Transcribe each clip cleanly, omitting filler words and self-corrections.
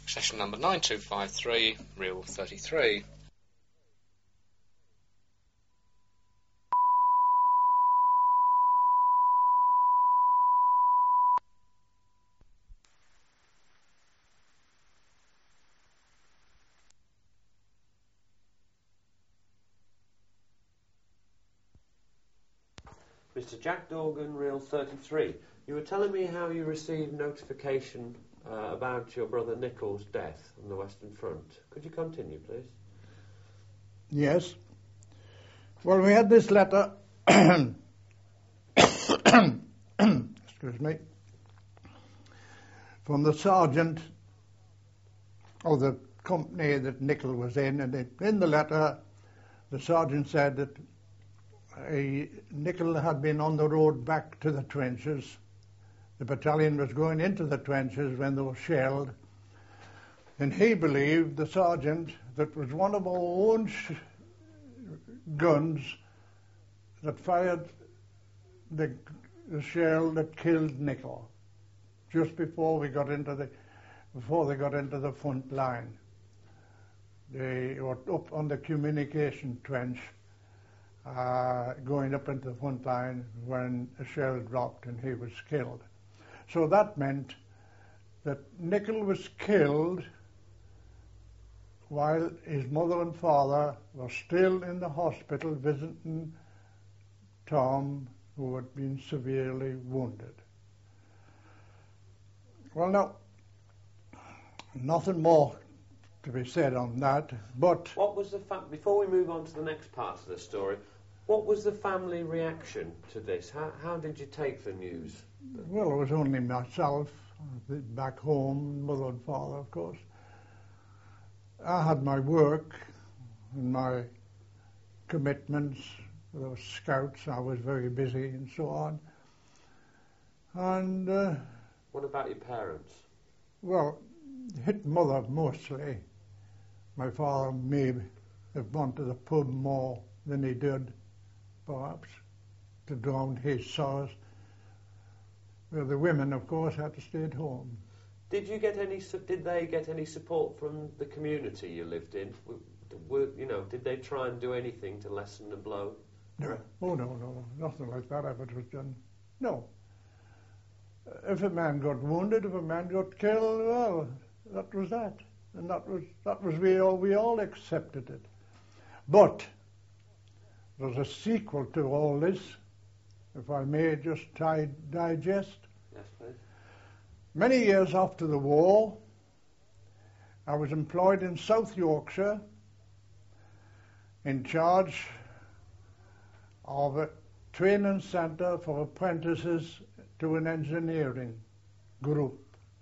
Session number 9253, reel 33. Mr. Jack Dorgan, reel 33. You were telling me how you received notification about your brother Nicholl's death on the Western Front. Could you continue, please? Yes. Well, we had this letter, excuse me, from the sergeant of the company that Nicholl was in, and in the letter the sergeant said that Nicholl had been on the road back to the trenches. The battalion was going into the trenches when they were shelled, and he believed, the sergeant, that was one of our own guns that fired the shell that killed Nicholl just before they got into the front line. They were up on the communication trench, going up into the front line when a shell dropped and he was killed. So that meant that Nicholl was killed while his mother and father were still in the hospital visiting Tom, who had been severely wounded. Well, now, nothing more to be said on that, but... What was the before we move on to the next part of the story, what was the family reaction to this? How did you take the news? Well, it was only myself back home, mother and father, of course. I had my work and my commitments. There were scouts, I was very busy and so on. And... what about your parents? Well, hit mother mostly. My father may have gone to the pub more than he did, perhaps, to drown his sorrows. Well, the women, of course, had to stay at home. Did they get any support from the community you lived in? Did they try and do anything to lessen the blow? No. Oh, no, nothing like that ever was done. No. If a man got wounded, if a man got killed, well, that was that. And that was we all accepted it. But there's a sequel to all this, if I may just digest. Yes, please. Many years after the war, I was employed in South Yorkshire in charge of a training centre for apprentices to an engineering group.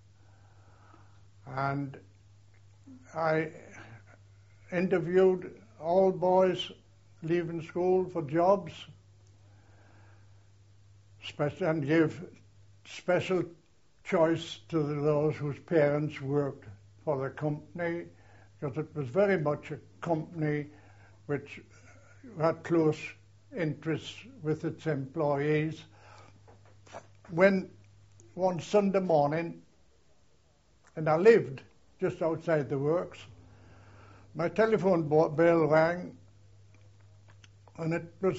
And I interviewed all boys leaving school for jobs, and gave special choice to those whose parents worked for the company, because it was very much a company which had close interests with its employees. When one Sunday morning, and I lived just outside the works, my telephone bell rang, and it was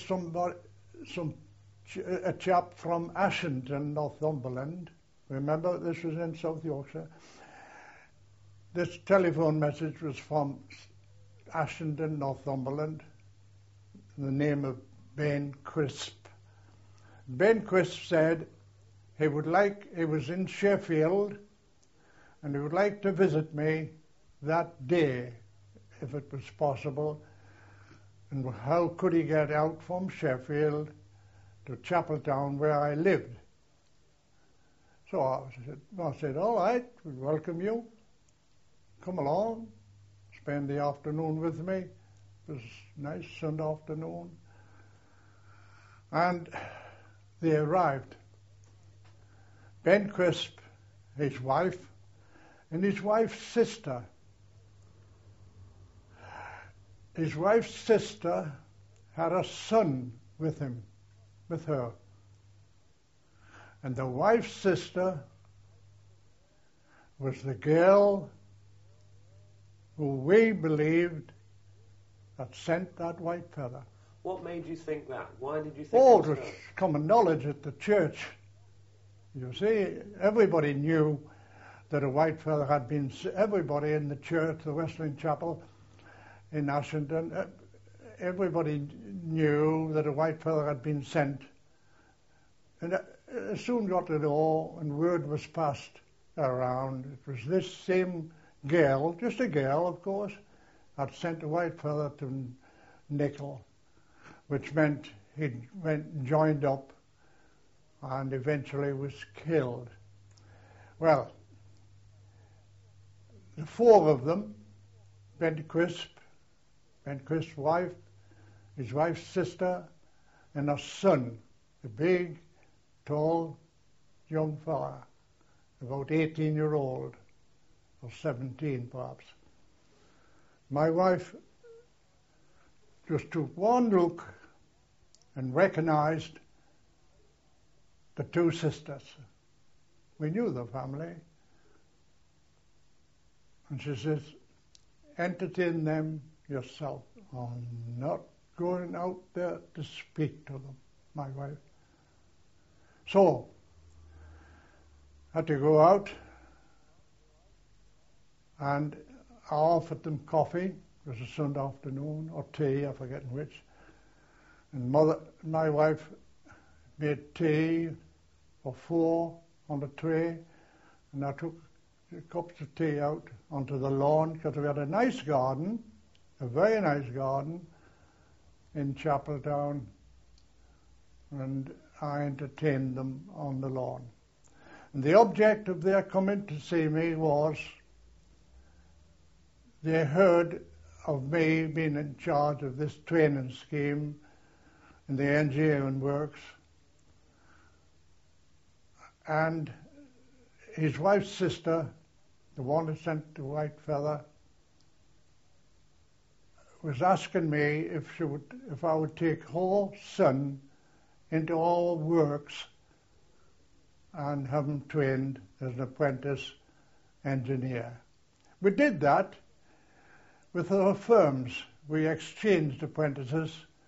a chap from Ashington, Northumberland. Remember, this was in South Yorkshire. This telephone message was from Ashington, Northumberland, in the name of Ben Crisp. Ben Crisp said he was in Sheffield, and he would like to visit me that day, if it was possible. And how could he get out from Sheffield to Chapeltown, where I lived? So I said, all right, we'll welcome you. Come along, spend the afternoon with me. It was a nice Sunday afternoon. And they arrived. Ben Crisp, his wife, and his wife's sister. His wife's sister had a son with her. And the wife's sister was the girl who we believed had sent that white feather. What made you think that? Why did you think Oh, it it was was her? common knowledge at the church. You see, everybody knew that a white feather had been, everybody in the church, the Wesleyan Chapel in Ashington, everybody knew that a white feather had been sent. And it soon got to know, and word was passed around. It was this same girl, just a girl, of course, had sent a white feather to Nichol, which meant he went and joined up and eventually was killed. Well, the four of them, Ben Crisp's wife, his wife's sister, and a son, a big, tall, young fella, about 18-year-old, or 17 perhaps. My wife just took one look and recognized the two sisters. We knew the family. And she says, entertain them yourself. I'm not going out there to speak to them, my wife. So, I had to go out, and I offered them coffee. It was a Sunday afternoon, or tea, I forget which. And my wife made tea for four on the tray, and I took the cups of tea out onto the lawn, because we had a nice garden, a very nice garden in Chapeltown, and I entertained them on the lawn. And the object of their coming to see me was they heard of me being in charge of this training scheme in the engineering works, and his wife's sister, the one who sent the white feather, was asking me if I would take her son into our works and have him trained as an apprentice engineer. We did that with our firms. We exchanged apprentices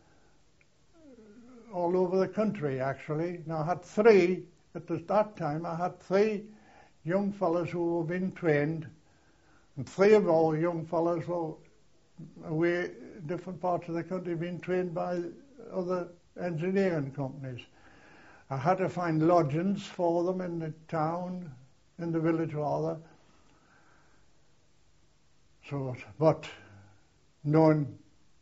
all over the country, actually. Now, I had three, at that time, I had three young fellows who were being trained, and three of our young fellows were away in different parts of the country being trained by other engineering companies. I had to find lodgings for them in the town, in the village rather. So, but knowing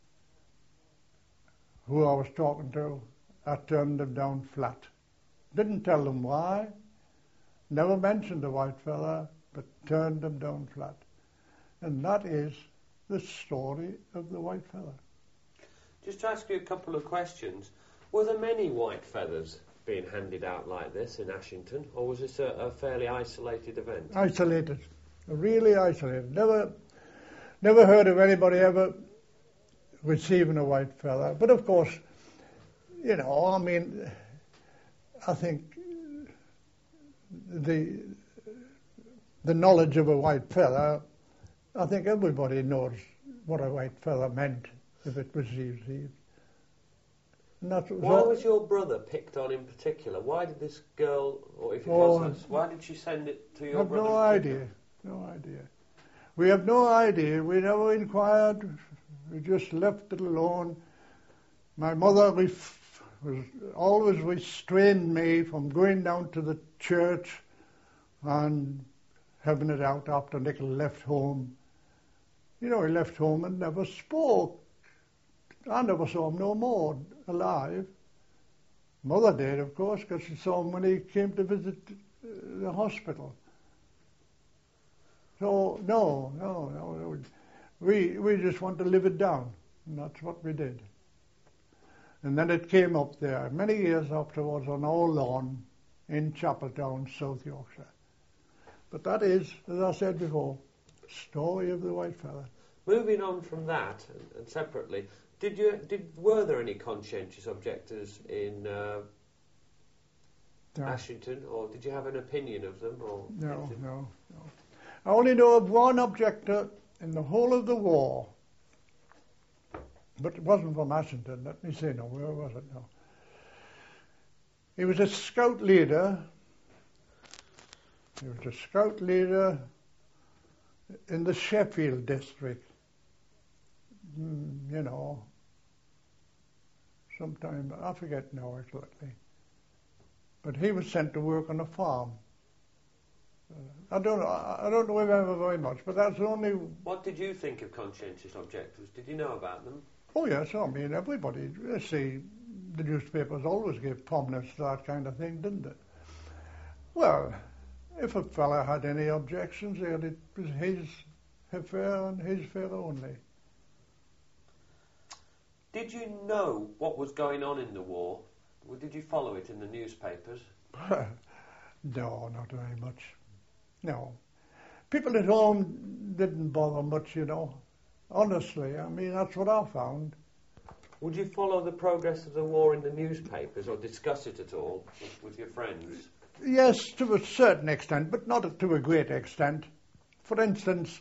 who I was talking to, I turned them down flat. Didn't tell them why, never mentioned the white fella, but turned them down flat. And that is the story of the white feather. Just to ask you a couple of questions. Were there many white feathers being handed out like this in Ashington, or was this a fairly isolated event? Isolated, really isolated. Never heard of anybody ever receiving a white feather. But of course, you know, I mean, I think the knowledge of a white feather, I think everybody knows what a white feather meant if it was received. And that's why was your brother picked on in particular? Why did this girl, or if it was us, why did she send it to your brother? No idea. We have no idea. We never inquired. We just left it alone. My mother was always restrained me from going down to the church and having it out after Nichol left home. You know, he left home and never spoke. I never saw him no more alive. Mother did, of course, because she saw him when he came to visit the hospital. So, no. We just want to live it down, and that's what we did. And then it came up there many years afterwards on our lawn in Chapeltown, South Yorkshire. But that is, as I said before, story of the white feather. Moving on from that, and separately, were there any conscientious objectors in Ashington, or did you have an opinion of them? Or No. I only know of one objector in the whole of the war, but it wasn't from Ashington, let me see now, where was it now? He was a scout leader. He was a scout leader in the Sheffield district. You know, sometime, I forget now exactly. But he was sent to work on a farm. I don't remember very much, but that's the only... What did you think of conscientious objectors? Did you know about them? Oh yes, I mean everybody, you see, the newspapers always gave prominence to that kind of thing, didn't it? Well, if a fella had any objections, it was his affair and his affair only. Did you know what was going on in the war? Or did you follow it in the newspapers? No, not very much. No. People at home didn't bother much, you know. Honestly, I mean, that's what I found. Would you follow the progress of the war in the newspapers or discuss it at all with your friends? Yes, to a certain extent, but not to a great extent. For instance,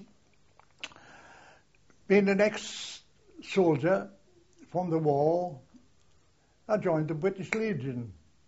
being an ex-soldier from the war, I joined the British Legion.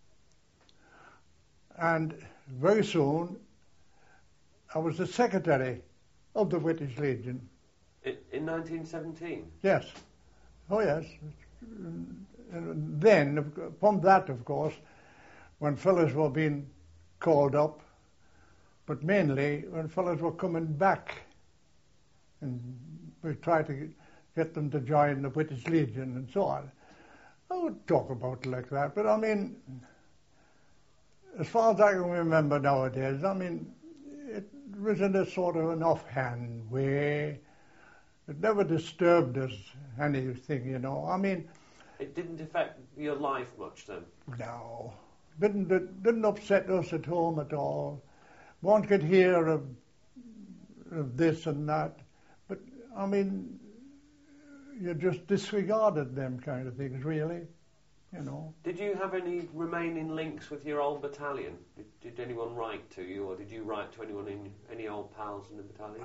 And very soon, I was the secretary of the British Legion. In 1917? Yes. Oh, yes. And then, from that, of course, when fellows were being called up, but mainly when fellows were coming back, and we tried to get them to join the British Legion and so on. I would talk about it like that, but I mean, as far as I can remember nowadays, I mean, it was in a sort of an offhand way. It never disturbed us anything, you know. I mean... It didn't affect your life much then? No. Didn't upset us at home at all. One could hear of this and that, but, I mean, you just disregarded them kind of things, really, you know. Did you have any remaining links with your old battalion? Did anyone write to you, or did you write to anyone in any old pals in the battalion?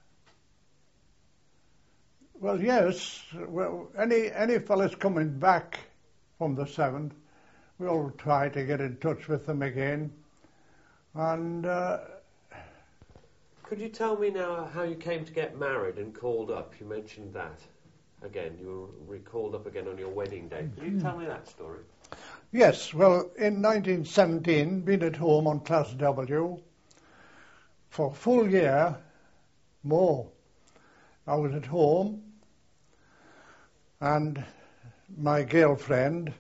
Well, yes. Well, any fellas coming back from the 7th, we all try to get in touch with them again. And... Could you tell me now how you came to get married and called up? You mentioned that again. You were called up again on your wedding day. Could you tell me that story? Yes. Well, in 1917, being at home on Class W, for a full year, more, I was at home, and my girlfriend,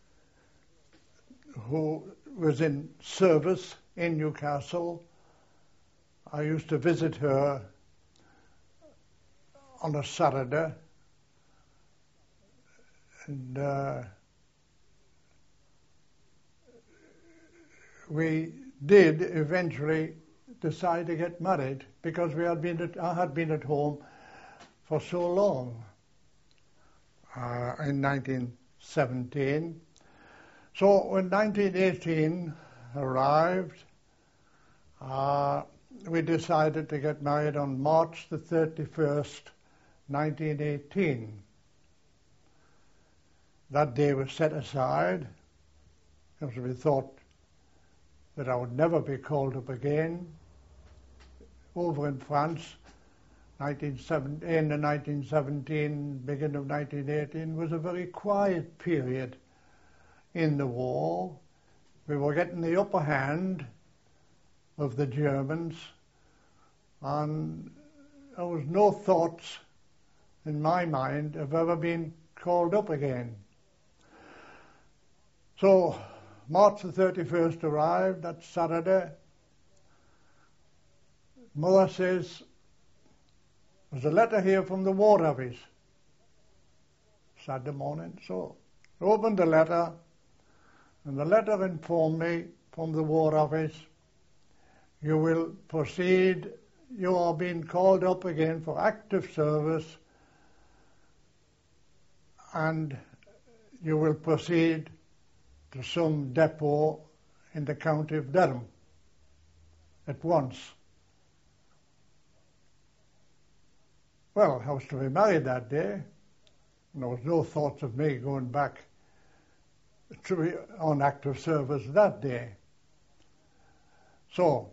who was in service in Newcastle, I used to visit her on a Saturday, and we did eventually decide to get married because I had been at home for so long in 1917. So when 1918 arrived, we decided to get married on March the 31st, 1918. That day was set aside because we thought that I would never be called up again. Over in France, 1917, beginning of 1918, was a very quiet period in the war. We were getting the upper hand of the Germans, and there was no thoughts in my mind of ever being called up again. So March the 31st arrived, that Saturday. Mother says, there's a letter here from the War Office. Saturday morning. So I opened the letter, and the letter informed me from the War Office, you will proceed, you are being called up again for active service, and you will proceed to some depot in the county of Durham at once. Well, I was to be married that day, and there was no thoughts of me going back to be on active service that day. So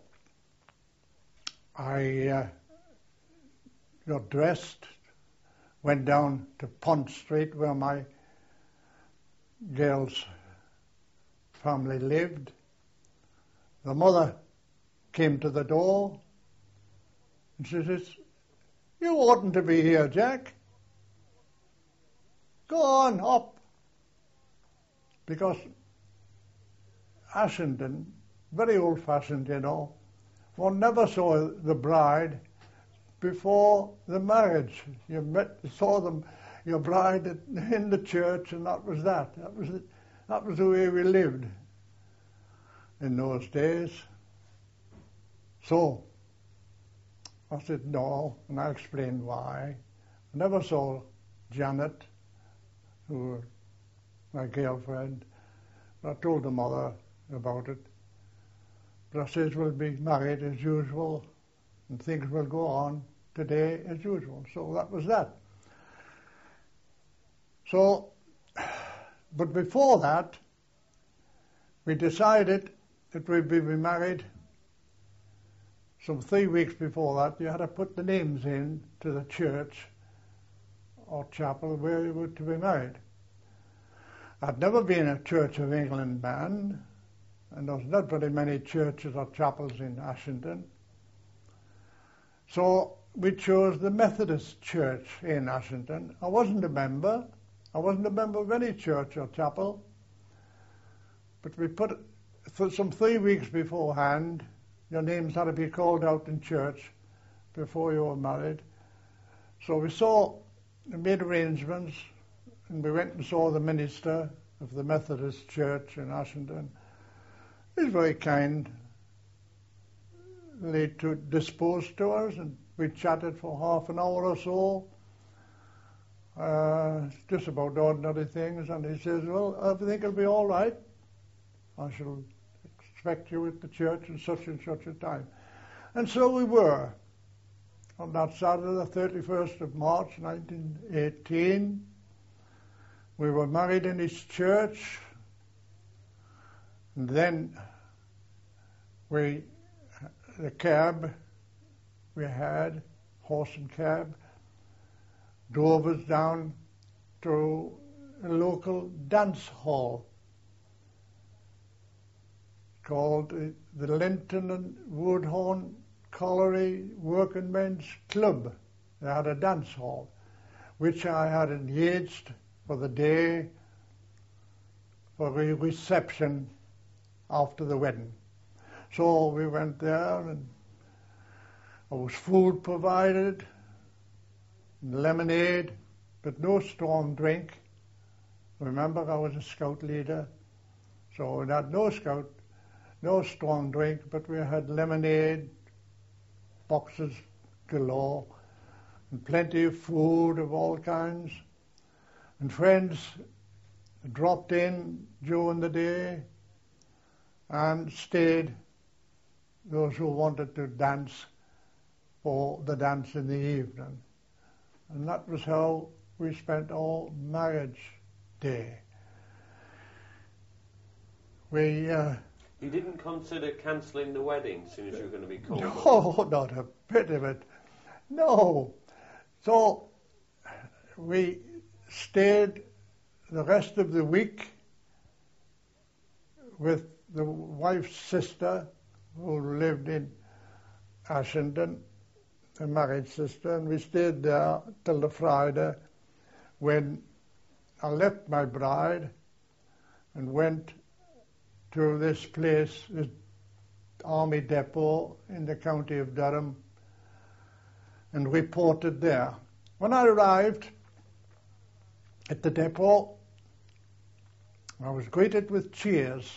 I got dressed, went down to Pont Street where my girl's family lived. The mother came to the door and she says, "You oughtn't to be here, Jack. Go on up." Because Ashington, very old-fashioned, you know, one never saw the bride before the marriage. You saw them, your bride in the church, and that was that. That was the way we lived in those days. So I said no, and I explained why. I never saw Janet, who was my girlfriend. I told the mother about it. But I says we'll be married as usual, and things will go on today as usual. So that was that. So, but before that, we decided that we'd be married. Some 3 weeks before that, you had to put the names in to the church or chapel where you were to be married. I'd never been a Church of England man, and there's not very many churches or chapels in Ashington. So we chose the Methodist Church in Ashington. I wasn't a member. I wasn't a member of any church or chapel. But we put, for some 3 weeks beforehand, your names had to be called out in church before you were married. So we made arrangements, and we went and saw the minister of the Methodist Church in Ashington. He was very kindly disposed to us, and we chatted for half an hour or so, just about ordinary things, and he says, "Well, everything will be all right. I shall expect you at the church in such and such a time." And so we were. On that Saturday, the 31st of March, 1918, we were married in his church, and then the cab we had, horse and cab, drove us down to a local dance hall called the Linton and Woodhorn Colliery Working Men's Club. They had a dance hall, which I had engaged for the day for a reception after the wedding. So we went there, and there was food provided, lemonade, but no strong drink. Remember, I was a scout leader, so we had no strong drink, but we had lemonade, boxes galore, and plenty of food of all kinds. And friends dropped in during the day and stayed, those who wanted to dance, for the dance in the evening. And that was how we spent our marriage day. You didn't consider cancelling the wedding as soon as you were going to be called? No, not a bit of it. No. So we stayed the rest of the week with the wife's sister, who lived in Ashington, a married sister, and we stayed there till the Friday, when I left my bride and went to this place, this army depot in the county of Durham, and reported there. When I arrived at the depot, I was greeted with cheers.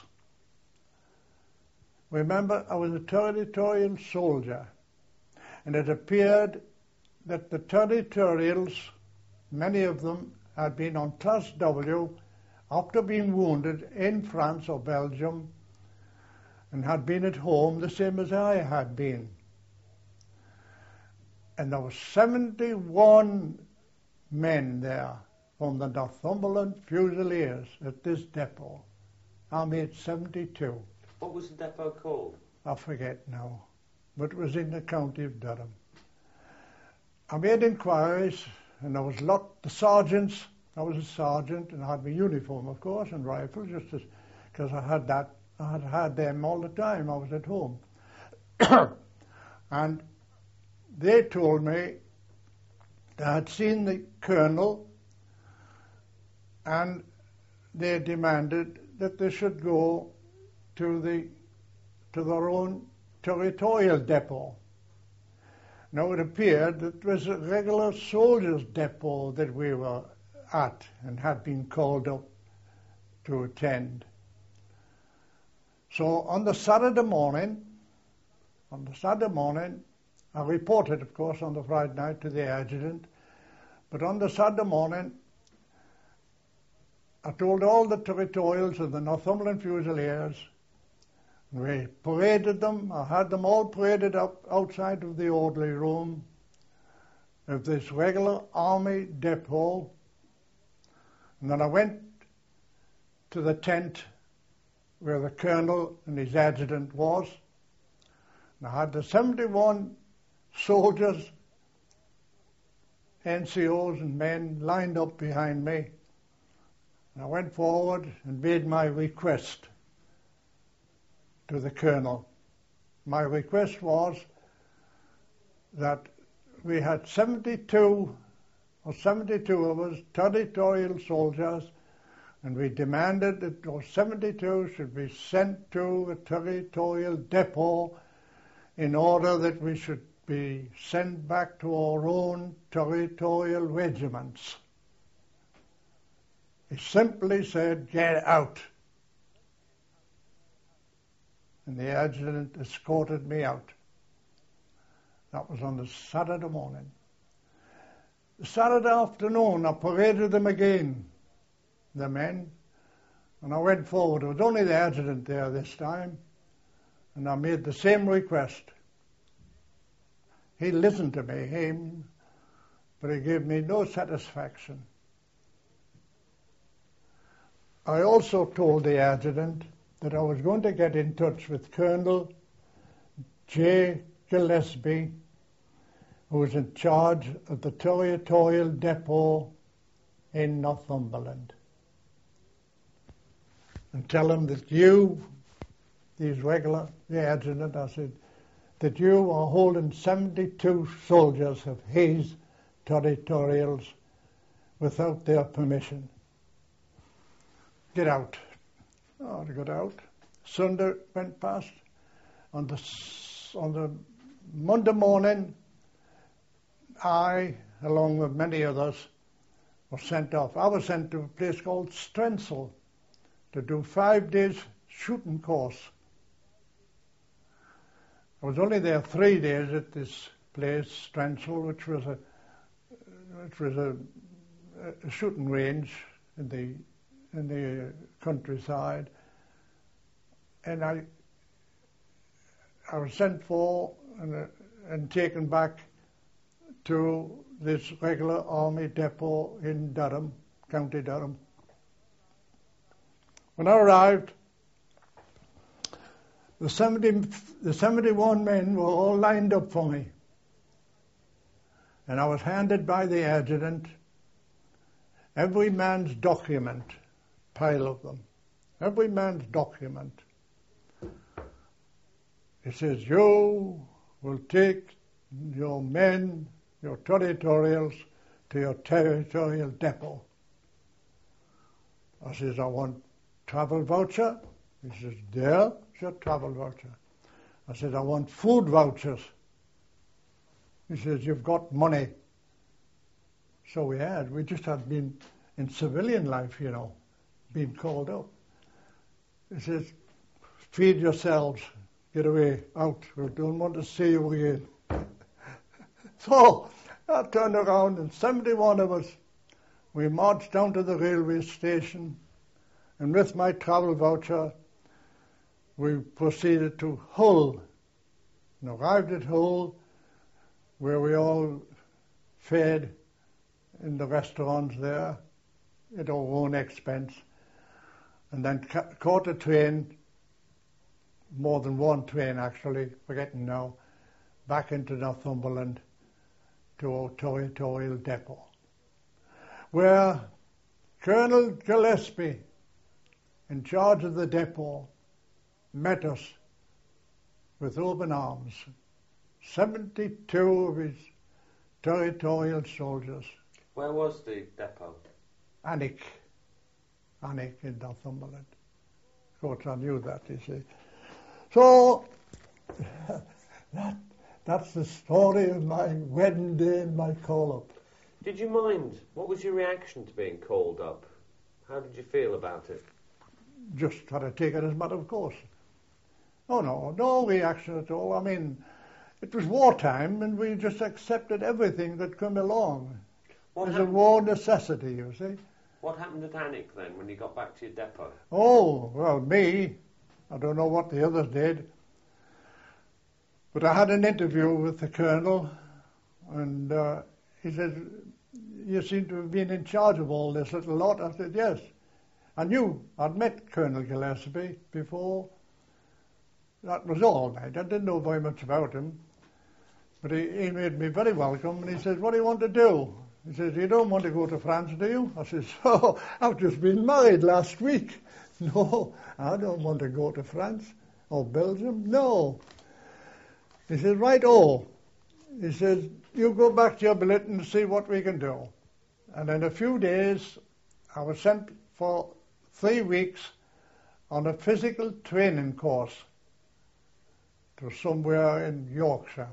Remember, I was a territorial soldier, and it appeared that the territorials, many of them, had been on Class W after being wounded in France or Belgium, and had been at home the same as I had been. And there were 71 men there from the Northumberland Fusiliers at this depot. I made 72. What was the depot called? I forget now, but it was in the county of Durham. I made inquiries, and there was the sergeants. I was a sergeant, and I had my uniform, of course, and rifle, just because I had them all the time. I was at home. And they told me they had seen the colonel, and they demanded that they should go to their own territorial depot. Now it appeared that it was a regular soldiers' depot that we were at and had been called up to attend. So on the Saturday morning, I reported, of course, on the Friday night to the adjutant, but on the Saturday morning, I told all the territorials of the Northumberland Fusiliers. We paraded them. I had them all paraded up outside of the orderly room of this regular army depot. And then I went to the tent where the colonel and his adjutant was. And I had the 71 soldiers, NCOs and men lined up behind me. And I went forward and made my request to the colonel. My request was that we had 72 of us territorial soldiers, and we demanded that those 72 should be sent to a territorial depot in order that we should be sent back to our own territorial regiments. He simply said, "Get out." And the adjutant escorted me out. That was on the Saturday morning. The Saturday afternoon, I paraded them again, the men, and I went forward. There was only the adjutant there this time, and I made the same request. He listened to me, but he gave me no satisfaction. I also told the adjutant that I was going to get in touch with Colonel J. Gillespie, who was in charge of the territorial depot in Northumberland, and tell him that the adjutant, I said, that you are holding 72 soldiers of his territorials without their permission. Get out. Oh, I got out. Sunday went past. On the Monday morning, I, along with many others, was sent off. I was sent to a place called Strensel to do 5 days shooting course. I was only there 3 days at this place, Strensel, which was a shooting range in the countryside, and I was sent for and taken back to this regular army depot in Durham, County Durham. When I arrived, the 71 men were all lined up for me, and I was handed by the adjutant every man's document, pile of them, every man's document. He says, "You will take your men, your territorials, to your territorial depot." I says, "I want travel voucher." He says, "There's your travel voucher." I said, "I want food vouchers." He says, "You've got money." So we just had been in civilian life, being called up. He says, "Feed yourselves, get away, out, we don't want to see you again." So I turned around, and 71 of us, we marched down to the railway station, and with my travel voucher, we proceeded to Hull. And arrived at Hull, where we all fed in the restaurants there at our own expense, and then caught a train, more than one train actually, forgetting now, back into Northumberland to our territorial depot, where Colonel Gillespie, in charge of the depot, met us with open arms. 72 of his territorial soldiers. Where was the depot? Alnwick in Northumberland. Of course, I knew that, you see. So, that's the story of my wedding day and my call-up. Did you mind? What was your reaction to being called up? How did you feel about it? Just had to take it as a matter of course. Oh no reaction at all. I mean, it was wartime and we just accepted everything that came along. It was a war necessity, you see. What happened at Alnwick then when you got back to your depot? Oh, well, me, I don't know what the others did, but I had an interview with the colonel, and he said, "You seem to have been in charge of all this little lot." I said, "Yes." I knew I'd met Colonel Gillespie before. That was all, mate. I didn't know very much about him. But he made me very welcome, and he said, "What do you want to do?" He says, "You don't want to go to France, do you?" I says, "Oh, I've just been married last week." "No, I don't want to go to France or Belgium. No." He says, "Right-o." He says, "You go back to your billet and see what we can do." And in a few days, I was sent for 3 weeks on a physical training course to somewhere in Yorkshire.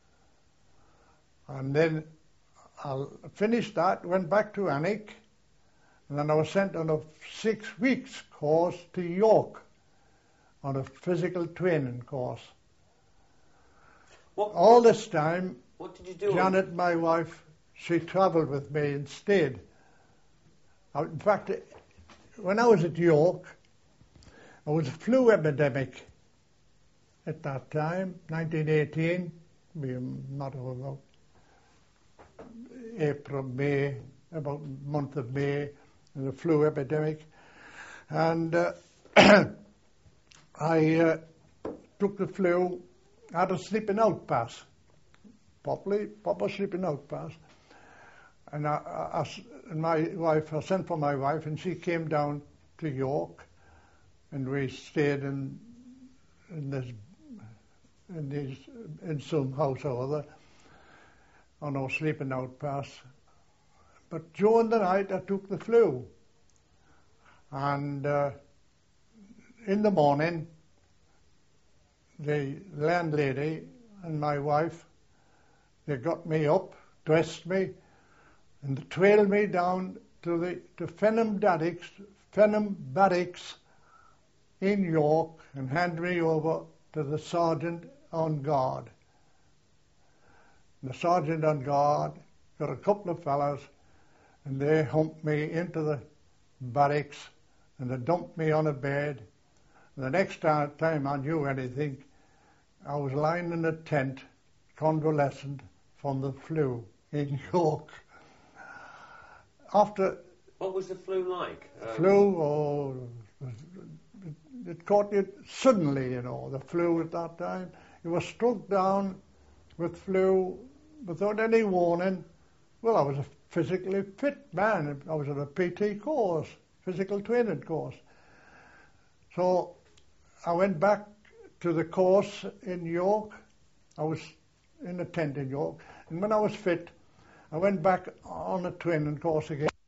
And then I finished that, went back to Alnwick, and then I was sent on a 6 weeks course to York on a physical training course. All this time, what did you do? Janet, my wife, she travelled with me and stayed. In fact, when I was at York, there was a flu epidemic at that time, 1918, be a matter of about April, May, about month of May, the flu epidemic. And I took the flu, had a sleeping out pass, proper sleeping out pass. And I sent for my wife, and she came down to York, and we stayed in some house or other on our sleeping out pass. But during the night I took the flu, and in the morning the landlady and my wife, they got me up, dressed me, and trailed me down to Fenham Barracks in York, and handed me over to the sergeant on guard. The sergeant on guard got a couple of fellas, and they humped me into the barracks, and they dumped me on a bed. And the next time I knew anything, I was lying in a tent, convalescent from the flu in York. What was the flu like? It caught you suddenly, the flu at that time. You were struck down with flu without any warning. Well, I was a physically fit man. I was at a PT course, physical training course. So I went back to the course in York. I was in a tent in York. And when I was fit, I went back on a training course again.